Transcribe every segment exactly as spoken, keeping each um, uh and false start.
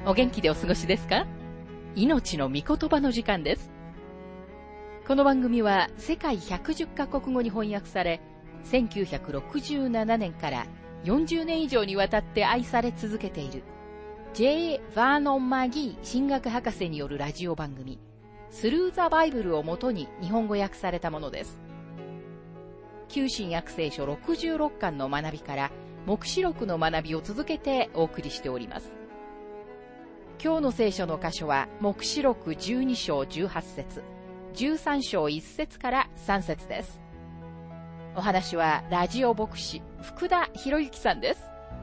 お元気でお過ごしですか？命の御言葉の時間です。この番組は世界ひゃくじゅっカ国語に翻訳され、せんきゅうひゃくろくじゅうななねんからよんじゅうねん以上にわたって愛され続けている ジェイ ヴァーノン・マギー神学博士によるラジオ番組スルー・ザ・バイブルをもとに日本語訳されたものです。旧新約聖書ろくじゅうろっかんの学びから黙示録の学びを続けてお送りしております。今日の聖書の箇所は黙示録じゅうに章じゅうはち節、じゅうさん章いち節からさん節です。お話はラジオ牧師福田博之さんです。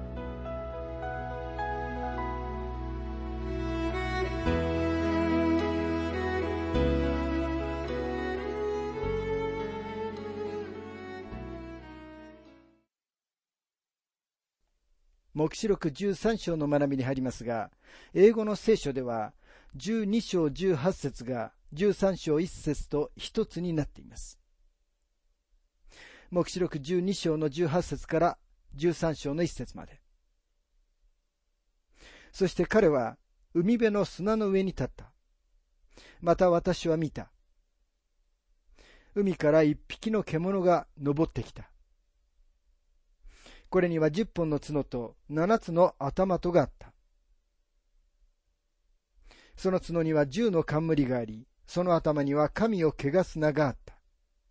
黙示録じゅうさん章の学びに入りますが、英語の聖書ではじゅうに章じゅうはち節がじゅうさん章いち節と一つになっています。黙示録じゅうに章のじゅうはち節からじゅうさん章のいち節まで。そして彼は海辺の砂の上に立った。また私は見た。海から一匹の獣が登ってきた。これには十本の角と七つの頭とがあった。その角には十の冠があり、その頭には神を汚す名があった。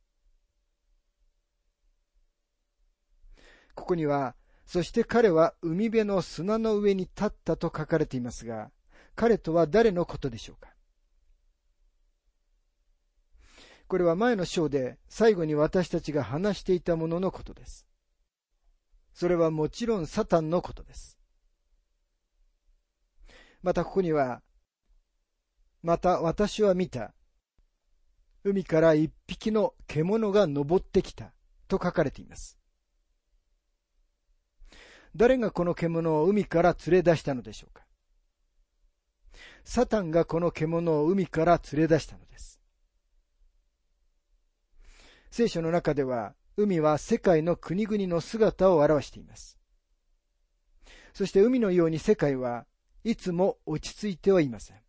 ここには、そして彼は海辺の砂の上に立ったと書かれていますが、彼とは誰のことでしょうか。これは前の章で最後に私たちが話していたもののことです。それはもちろんサタンのことです。またここには、また私は見た。海から一匹の獣が登ってきたと書かれています。誰がこの獣を海から連れ出したのでしょうか。サタンがこの獣を海から連れ出したのです。聖書の中では、海は世界の国々の姿を表しています。そして海のように世界はいつも落ち着いてはいません。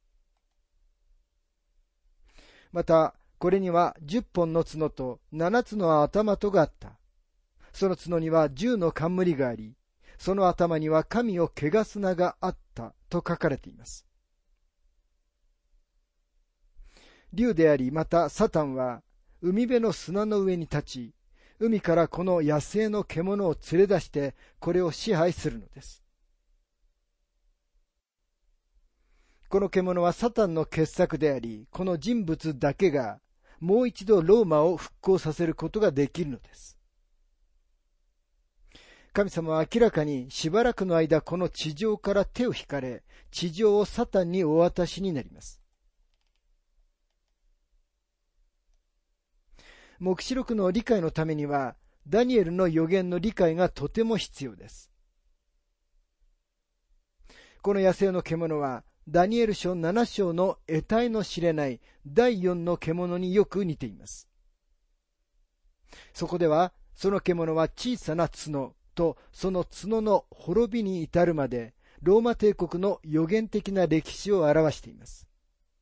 また、これには十本の角と七つの頭とがあった。その角には十の冠があり、その頭には神を汚す名があったと書かれています。竜であり、またサタンは海辺の砂の上に立ち、海からこの野生の獣を連れ出して、これを支配するのです。この獣はサタンの傑作であり、この人物だけがもう一度ローマを復興させることができるのです。神様は明らかにしばらくの間この地上から手を引かれ、地上をサタンにお渡しになります。黙示録の理解のためには、ダニエルの預言の理解がとても必要です。この野生の獣は、ダニエル書なな章の得体の知れない第四の獣によく似ています。そこでは、その獣は小さな角とその角の滅びに至るまで、ローマ帝国の予言的な歴史を表しています。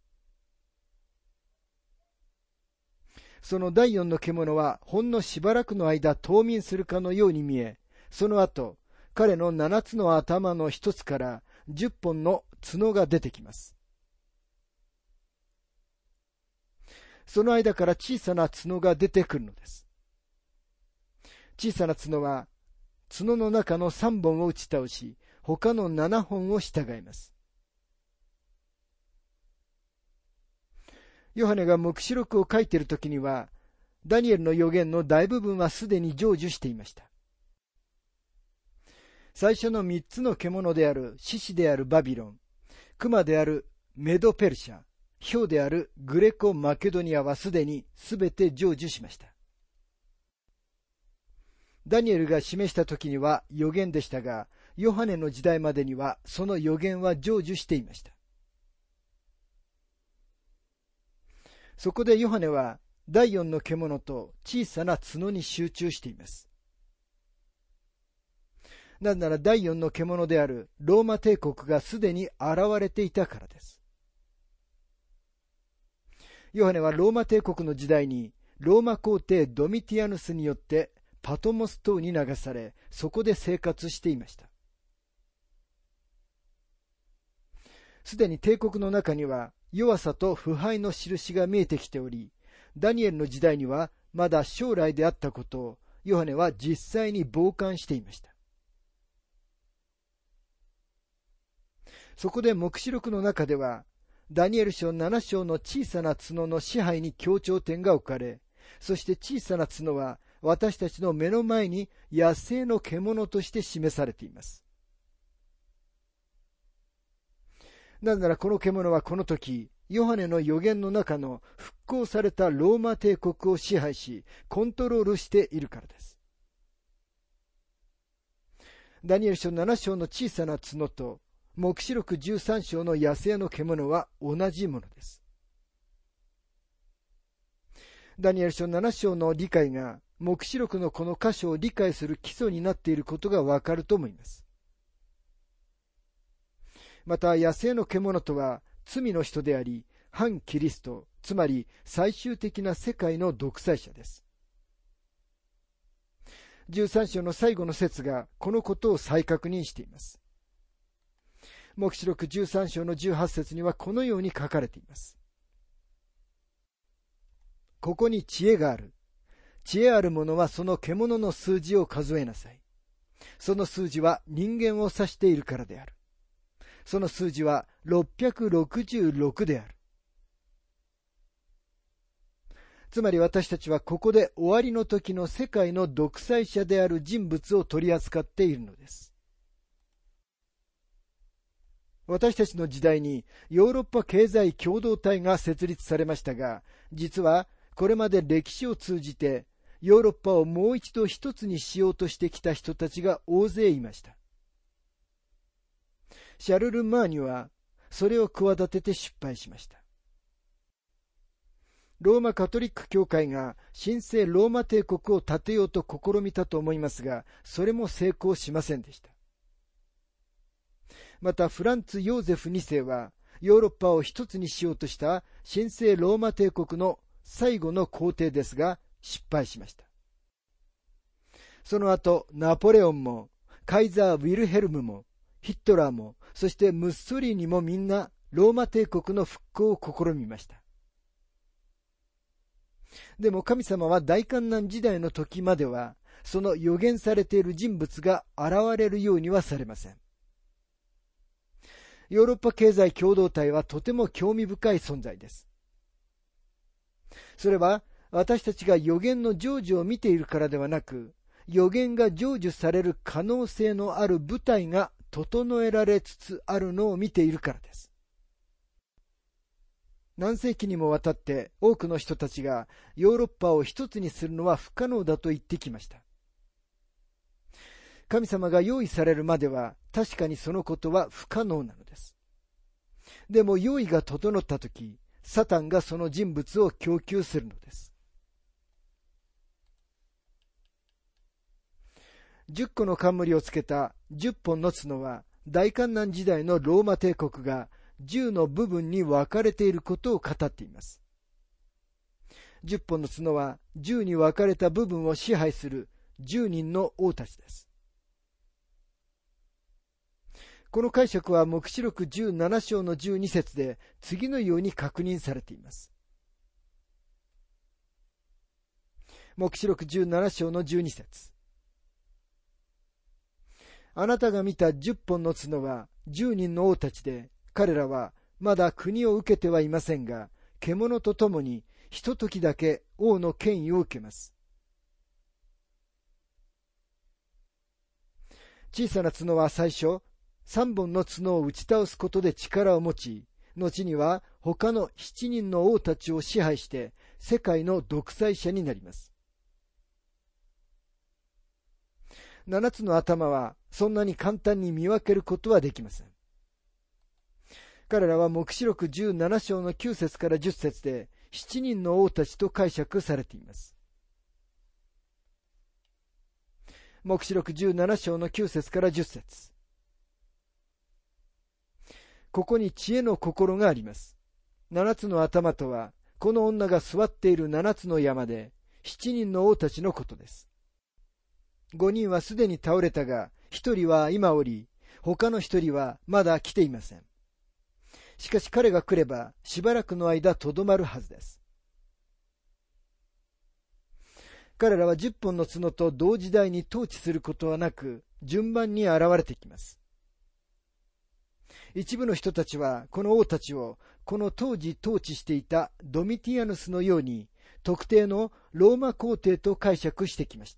その第四の獣はほんのしばらくの間冬眠するかのように見え、その後、彼の七つの頭の一つから十本の角が出てきます。その間から小さな角が出てくるのです。小さな角は角の中の三本を打ち倒し、他の七本を従います。ヨハネが黙示録を書いているときには、ダニエルの預言の大部分はすでに成就していました。最初の三つの獣である獅子であるバビロン、熊であるメドペルシャ、豹であるグレコ・マケドニアはすでにすべて成就しました。ダニエルが示したときには預言でしたが、ヨハネの時代までにはその預言は成就していました。そこでヨハネは第四の獣と小さな角に集中しています。 なぜなら第四の獣であるローマ帝国がすでに現れていたからです。ヨハネはローマ帝国の時代にローマ皇帝ドミティアヌスによってパトモス島に流され、そこで生活していました。すでに帝国の中には弱さと腐敗の印が見えてきており、ダニエルの時代にはまだ将来であったことをヨハネは実際に傍観していました。そこで黙示録の中では、ダニエル書なな章の小さな角の支配に強調点が置かれ、そして小さな角は私たちの目の前に野生の獣として示されています。なぜならこの獣はこの時、ヨハネの預言の中の復興されたローマ帝国を支配し、コントロールしているからです。ダニエル書なな章の小さな角と、黙示録じゅうさん章の野生の獣は同じものです。ダニエル書なな章の理解が、黙示録のこの箇所を理解する基礎になっていることがわかると思います。また、野生の獣とは、罪の人であり、反キリスト、つまり最終的な世界の独裁者です。じゅうさん章の最後の節が、このことを再確認しています。黙示録じゅうさん章のじゅうはち節にはこのように書かれています。ここに知恵がある。知恵ある者はその獣の数字を数えなさい。その数字は人間を指しているからである。その数字はろっぴゃくろくじゅうろくである。つまり私たちはここで終わりの時の世界の独裁者である人物を取り扱っているのです。私たちの時代にヨーロッパ経済共同体が設立されましたが、実はこれまで歴史を通じてヨーロッパをもう一度一つにしようとしてきた人たちが大勢いました。シャルル・マーニュはそれを企てて失敗しました。ローマカトリック教会が神聖ローマ帝国を建てようと試みたと思いますが、それも成功しませんでした。またフランツ・ヨーゼフに世はヨーロッパを一つにしようとした神聖ローマ帝国の最後の皇帝ですが失敗しました。その後ナポレオンもカイザー・ウィルヘルムもヒットラーもそしてムッソリーニもみんなローマ帝国の復興を試みました。でも神様は大観難時代の時まではその予言されている人物が現れるようにはされません。ヨーロッパ経済共同体はとても興味深い存在です。それは私たちが予言の成就を見ているからではなく、予言が成就される可能性のある舞台が整えられつつあるのを見ているからです。何世紀にもわたって多くの人たちがヨーロッパを一つにするのは不可能だと言ってきました。神様が用意されるまでは確かにそのことは不可能なのです。でも用意が整ったとき、サタンがその人物を供給するのです。じゅっこの冠をつけたじゅっぽんの角は大観難時代のローマ帝国がじゅうの部分に分かれていることを語っています。じゅっぽんの角はじゅうに分かれた部分を支配するじゅうにんの王たちです。この解釈は黙示録じゅうなな章のじゅうに節で次のように確認されています。黙示録じゅうなな章のじゅうに節。あなたが見たじゅっぽんの角はじゅうにんの王たちで、彼らはまだ国を受けてはいませんが、獣とともにひとときだけ王の権威を受けます。小さな角は最初、三本の角を打ち倒すことで力を持ち、後には他の七人の王たちを支配して世界の独裁者になります。七つの頭はそんなに簡単に見分けることはできません。彼らは黙示録じゅうなな章のきゅう節からじゅっ節で七人の王たちと解釈されています。 黙示録じゅうなな章のきゅう節からじゅっ節。ここに知恵の心があります。七つの頭とは、この女が座っている七つの山で、七人の王たちのことです。五人はすでに倒れたが、一人は今おり、他の一人はまだ来ていません。しかし彼が来れば、しばらくの間とどまるはずです。彼らは十本の角と同時代に統治することはなく、順番に現れてきます。一部の人たちは、この王たちを、この当時統治していたドミティアヌスのように、特定のローマ皇帝と解釈してきました。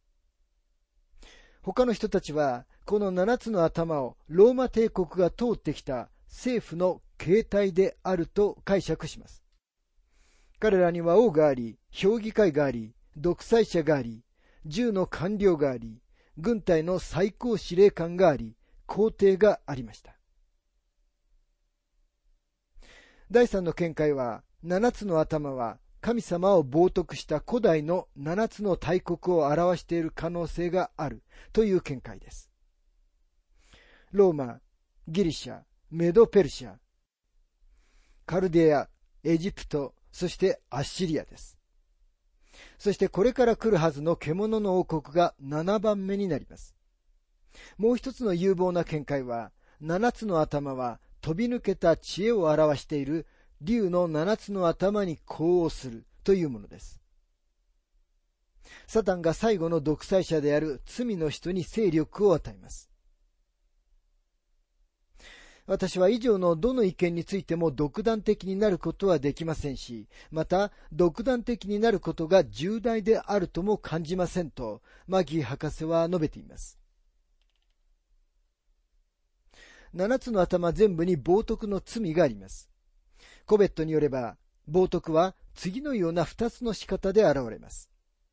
他の人たちは、この七つの頭をローマ帝国が通ってきた政府の形態であると解釈します。彼らには王があり、評議会があり、独裁者があり、銃の官僚があり、軍隊の最高司令官があり、皇帝がありました。第三の見解は、七つの頭は神様を冒涜した古代の七つの大国を表している可能性があるという見解です。ローマ、ギリシャ、メドペルシャ、カルデア、エジプト、そしてアッシリアです。そしてこれから来るはずの獣の王国がななばんめになります。もう一つの有望な見解は、七つの頭は飛び抜けた知恵を表している竜の七つの頭に呼応するというものです。サタンが最後の独裁者である罪の人に勢力を与えます。私は以上のどの意見についても独断的になることはできませんし、また独断的になることが重大であるとも感じませんと、マギー博士は述べています。七つの頭全部に冒涜の罪があります。コベットによれば、冒涜は次のような二つの仕方で現れます。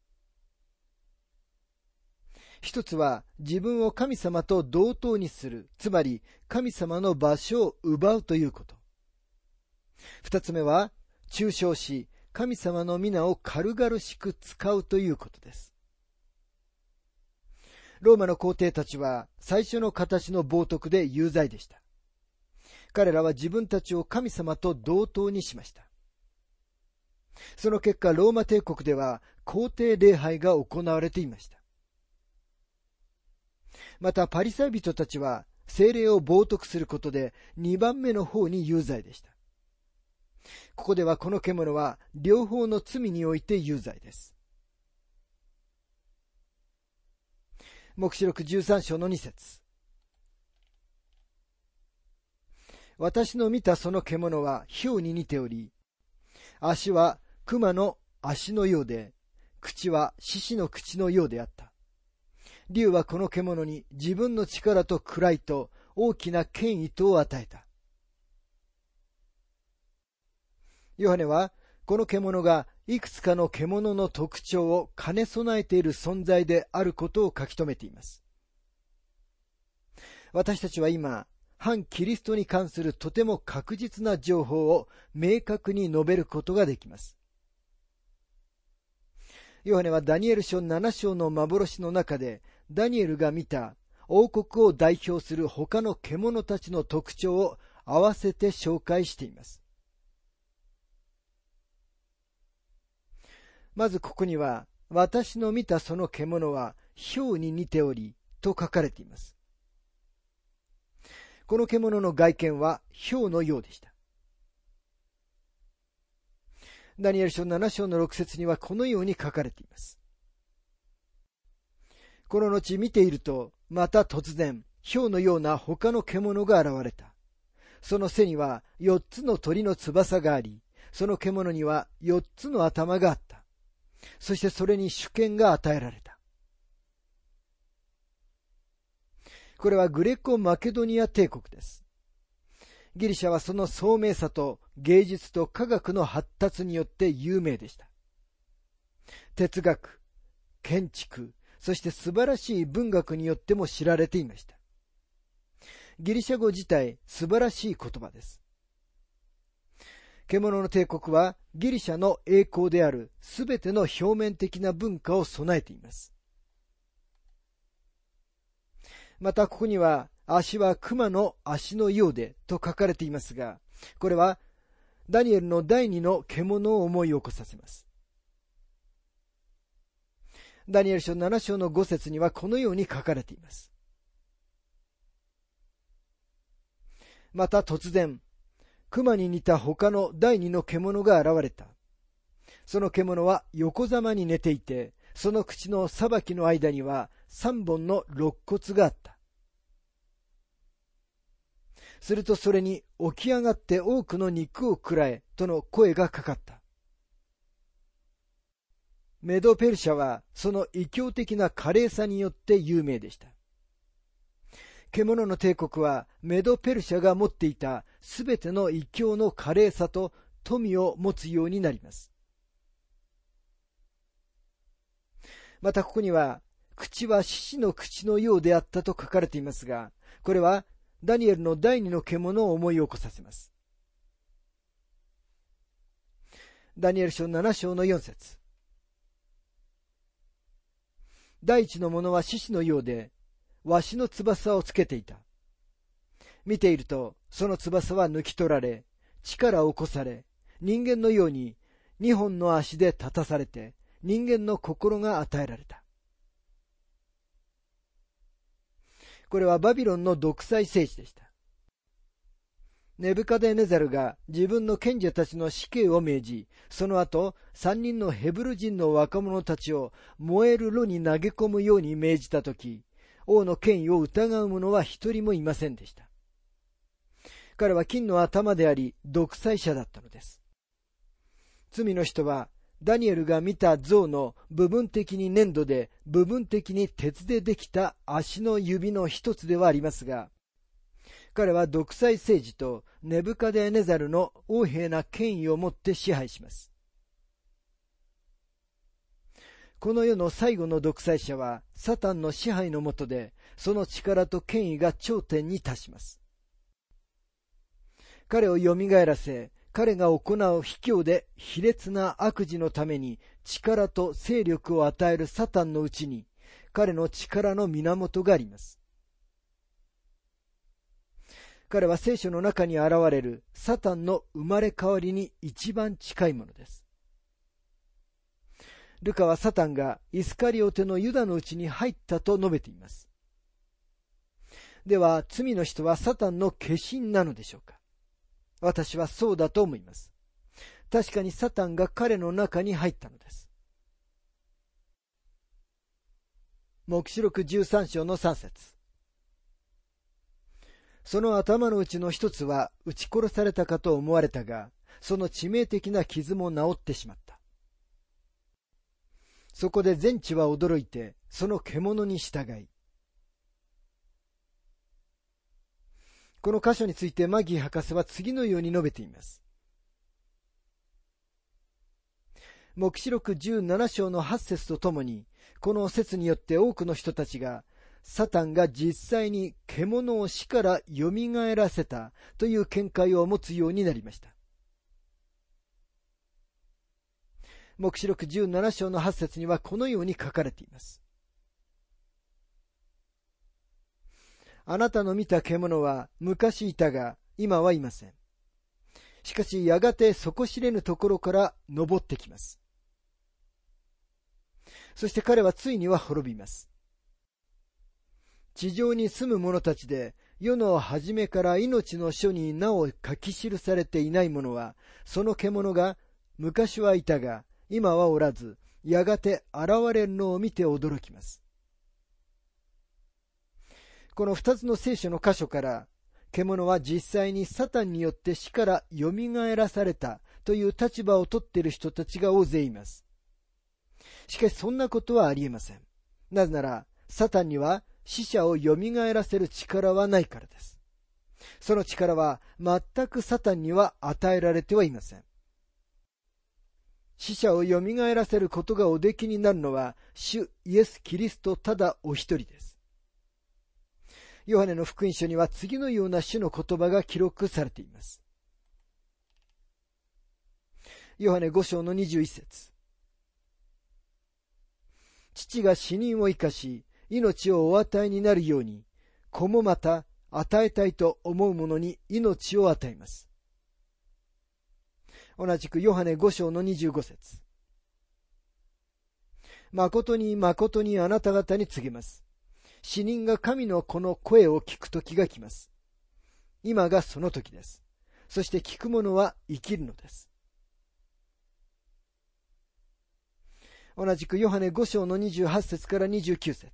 一つは自分を神様と同等にする、つまり神様の場所を奪うということ。二つ目は中傷し、神様の皆を軽々しく使うということです。ローマの皇帝たちは最初の形の冒涜で有罪でした。彼らは自分たちを神様と同等にしました。その結果、ローマ帝国では皇帝礼拝が行われていました。またパリサイ人たちは聖霊を冒涜することでにばんめの方に有罪でした。ここではこの獣は両方の罪において有罪です。黙示録じゅうさん章のに節。私の見たその獣は豹に似ており、足は熊の足のようで、口は獅子の口のようであった。竜はこの獣に自分の力と位と大きな権威とを与えた。ヨハネはこの獣がいくつかの獣の特徴を兼ね備えている存在であることを書き留めています。私たちは今、反キリストに関するとても確実な情報を明確に述べることができます。ヨハネはダニエル書なな章の幻の中で、ダニエルが見た王国を代表する他の獣たちの特徴を合わせて紹介しています。まずここには、私の見たその獣は豹に似ておりと書かれています。この獣の外見は豹のようでした。ダニエル書なな章のろく節にはこのように書かれています。この後見ていると、また突然、豹のような他の獣が現れた。その背には四つの鳥の翼があり、その獣には四つの頭があった。そしてそれに主権が与えられた。これはグレコ・マケドニア帝国です。ギリシャはその聡明さと芸術と科学の発達によって有名でした。哲学、建築、そして素晴らしい文学によっても知られていました。ギリシャ語自体素晴らしい言葉です。獣の帝国はギリシャの栄光であるすべての表面的な文化を備えています。 またここには、足は熊の足のようでと書かれていますが、これはダニエルの第二の獣を思い起こさせます。ダニエル書なな章のご節にはこのように書かれています。また突然、熊に似た他の第二の獣が現れた。その獣は横ざまに寝ていて、その口の裁きの間には三本の肋骨があった。するとそれに起き上がって多くの肉を食らえとの声がかかった。メドペルシャはその異教的な華麗さによって有名でした。獣の帝国はメドペルシャが持っていたすべての異教の華麗さと富を持つようになります。またここには、口は獅子の口のようであったと書かれていますが、これはダニエルの第二の獣を思い起こさせます。ダニエル書なな章のよん節。第一の者は獅子のようで、わしの翼をつけていた。見ていると、その翼は抜き取られ、力を起こされ、人間のように二本の足で立たされて、人間の心が与えられた。これはバビロンの独裁政治でした。ネブカデネザルが自分の賢者たちの死刑を命じ、その後三人のヘブル人の若者たちを燃える炉に投げ込むように命じたとき、王の権威を疑う者は一人もいませんでした。彼は金の頭であり、独裁者だったのです。罪の人は、ダニエルが見た像の部分的に粘土で、部分的に鉄でできた足の指の一つではありますが、彼は独裁政治とネブカデネザルの横柄な権威を持って支配します。この世の最後の独裁者はサタンの支配の下で、その力と権威が頂点に達します。彼を蘇らせ、彼が行う卑怯で卑劣な悪事のために力と勢力を与えるサタンのうちに、彼の力の源があります。彼は聖書の中に現れるサタンの生まれ変わりに一番近いものです。ルカはサタンがイスカリオテのユダのうちに入ったと述べています。では、罪の人はサタンの化身なのでしょうか。私はそうだと思います。確かにサタンが彼の中に入ったのです。黙示録じゅうさん章のさん節。その頭のうちの一つは撃ち殺されたかと思われたが、その致命的な傷も治ってしまった。そこで全地は驚いて、その獣に従い。この箇所についてマギー博士は次のように述べています。黙示録じゅうなな章のはち節とともに、この説によって多くの人たちが、サタンが実際に獣を死から蘇らせたという見解を持つようになりました。黙示録じゅうなな章のはち節にはこのように書かれています。あなたの見た獣は昔いたが今はいません。しかしやがて底知れぬところから登ってきます。そして彼はついには滅びます。地上に住む者たちで世の初めから命の書に名を書き記されていない者は、その獣が昔はいたが今はおらず、やがて現れるのを見て驚きます。この二つの聖書の箇所から、獣は実際にサタンによって死から蘇らされたという立場を取っている人たちが大勢います。しかしそんなことはありえません。なぜなら、サタンには死者を蘇らせる力はないからです。その力は全くサタンには与えられてはいません。死者を蘇らせることがおできになるのは、主イエス・キリストただお一人です。ヨハネの福音書には次のような主の言葉が記録されています。ヨハネご章のにじゅういち節。父が死人を生かし、命をお与えになるように、 子もまた与えたいと思う者に命を与えます。同じくヨハネご章のにじゅうご節。誠に誠にあなた方に告げます。死人が神の子の声を聞く時が来ます。今がその時です。そして聞く者は生きるのです。同じくヨハネご章のにじゅうはち節からにじゅうきゅう節。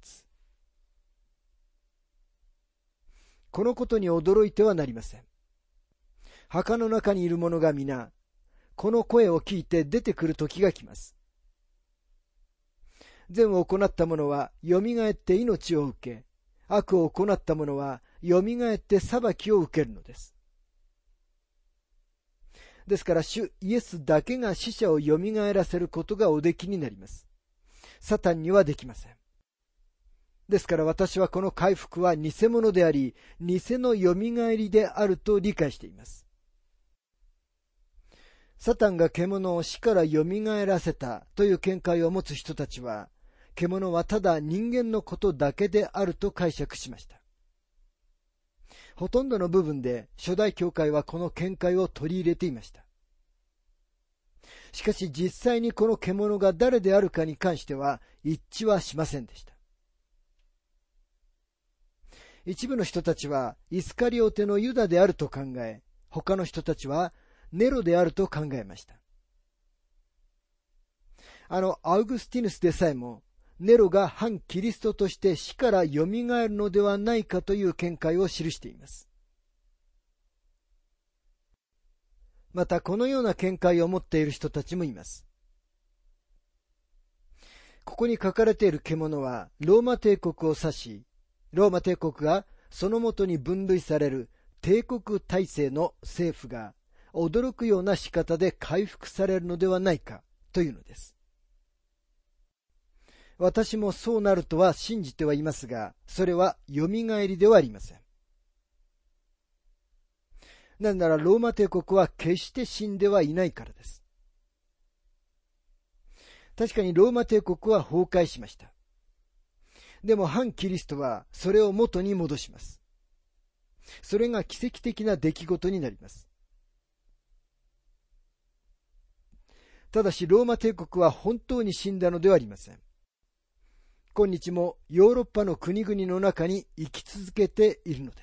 このことに驚いてはなりません。墓の中にいる者が皆、この声を聞いて出てくる時が来ます。善を行った者はよみがえって命を受け、悪を行った者はよみがえって裁きを受けるのです。ですから主イエスだけが死者をよみがえらせることがおできになります。サタンにはできません。ですから私はこの回復は偽物であり、偽のよみがえりであると理解しています。サタンが獣を死からよみがえらせたという見解を持つ人たちは、獣はただ人間のことだけであると解釈しました。ほとんどの部分で初代教会はこの見解を取り入れていました。しかし実際にこの獣が誰であるかに関しては一致はしませんでした。一部の人たちはイスカリオテのユダであると考え、他の人たちはネロであると考えました。あのアウグスティヌスでさえも、ネロが反キリストとして死からよみがえるのではないかという見解を記しています。またこのような見解を持っている人たちもいます。ここに書かれている獣はローマ帝国を指し、ローマ帝国がそのもとに分類される帝国体制の政府が驚くような仕方で回復されるのではないかというのです。私もそうなるとは信じてはいますが、それはよみがえりではありません。なぜならローマ帝国は決して死んではいないからです。確かにローマ帝国は崩壊しました。でも反キリストはそれを元に戻します。それが奇跡的な出来事になります。ただしローマ帝国は本当に死んだのではありません。今日もヨーロッパの国々の中に生き続けているのです。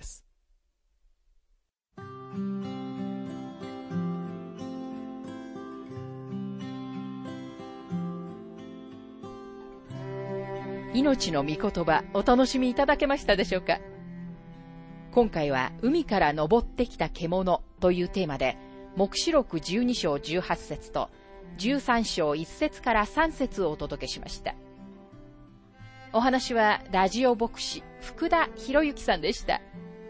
命の御言葉、お楽しみいただけましたでしょうか。今回は海から昇ってきた獣というテーマで、黙示録じゅうに章じゅうはち節とじゅうさん章いち節からさん節をお届けしました。お話はラジオ牧師福田博之さんでした。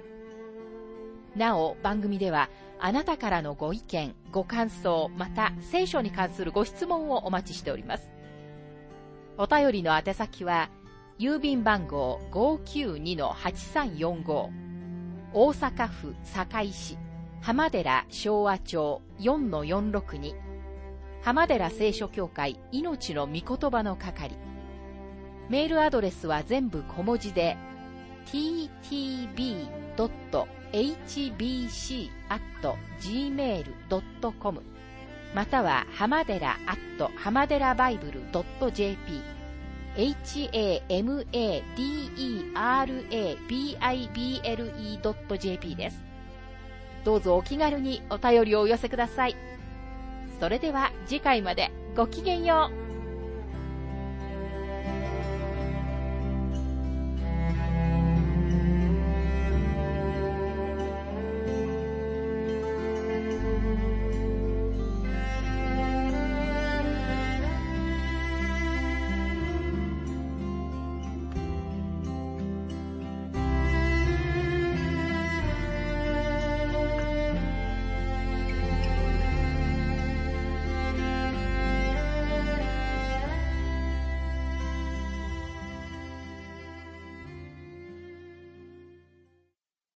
なお番組ではあなたからのご意見、ご感想、また聖書に関するご質問をお待ちしております。お便りの宛先は郵便番号 ごーきゅうにのはちさんよんご 大阪府堺市浜寺昭和町 よんのよんろくに 浜寺聖書協会命の御言葉の係。メールアドレスは全部小文字で ティーティービードットエイチビーシーアットジーメールドットコム または浜寺アット浜寺バイブルドットジェーピー エイチエーエムエーディーイーアールエービーアイビーエルイードットジェーピー です。どうぞお気軽にお便りをお寄せください。それでは次回までごきげんよう。